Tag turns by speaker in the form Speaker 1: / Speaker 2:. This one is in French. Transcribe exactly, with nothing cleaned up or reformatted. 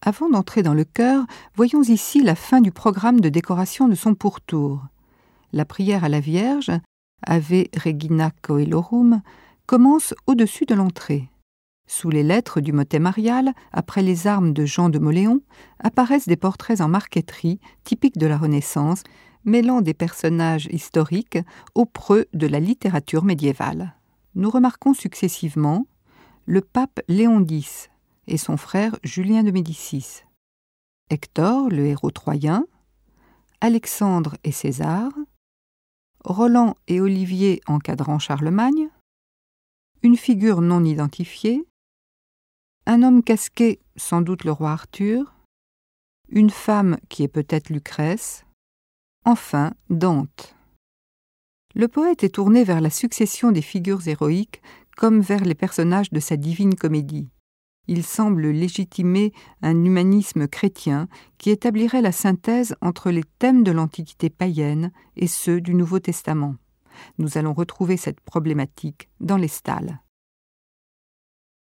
Speaker 1: Avant d'entrer dans le chœur, voyons ici la fin du programme de décoration de son pourtour. La prière à la Vierge, Ave Regina Coelorum, commence au-dessus de l'entrée. Sous les lettres du motet marial, après les armes de Jean de Mauléon, apparaissent des portraits en marqueterie typiques de la Renaissance, mêlant des personnages historiques aux preux de la littérature médiévale. Nous remarquons successivement le pape Léon X et son frère Julien de Médicis, Hector, le héros troyen, Alexandre et César, Roland et Olivier encadrant Charlemagne, une figure non identifiée, un homme casqué, sans doute le roi Arthur, une femme qui est peut-être Lucrèce, enfin Dante. Le poète est tourné vers la succession des figures héroïques comme vers les personnages de sa divine comédie. Il semble légitimer un humanisme chrétien qui établirait la synthèse entre les thèmes de l'Antiquité païenne et ceux du Nouveau Testament. Nous allons retrouver cette problématique dans les Stalles.